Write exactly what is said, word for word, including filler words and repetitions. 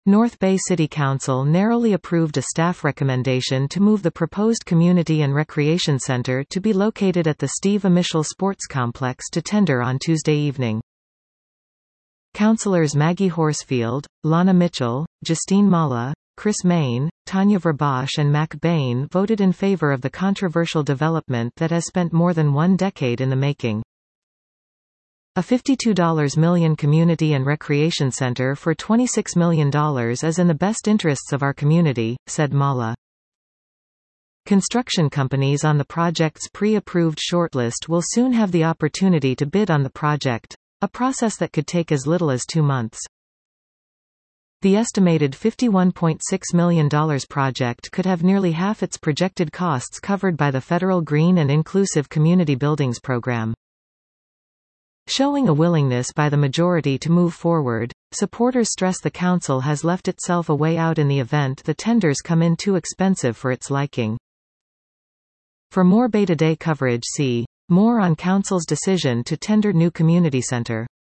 North Bay City Council narrowly approved a staff recommendation to move the proposed community and recreation center to be located at the Steve Amichel Sports Complex to tender on Tuesday evening. Councillors Maggie Horsfield, Lana Mitchell, Justine Mala, Chris Main, Tanya Verbosch and Mac Bain voted in favor of the controversial development that has spent more than one decade in the making. A fifty-two million dollars community and recreation center for twenty-six million dollars is in the best interests of our community, said Mala. Construction companies on the project's pre-approved shortlist will soon have the opportunity to bid on the project, a process that could take as little as two months. The estimated fifty-one point six million dollars project could have nearly half its projected costs covered by the federal Green and Inclusive Community Buildings Program. Showing a willingness by the majority to move forward, supporters stress the council has left itself a way out in the event the tenders come in too expensive for its liking. For more Bay Today coverage, see more on council's decision to tender new community center.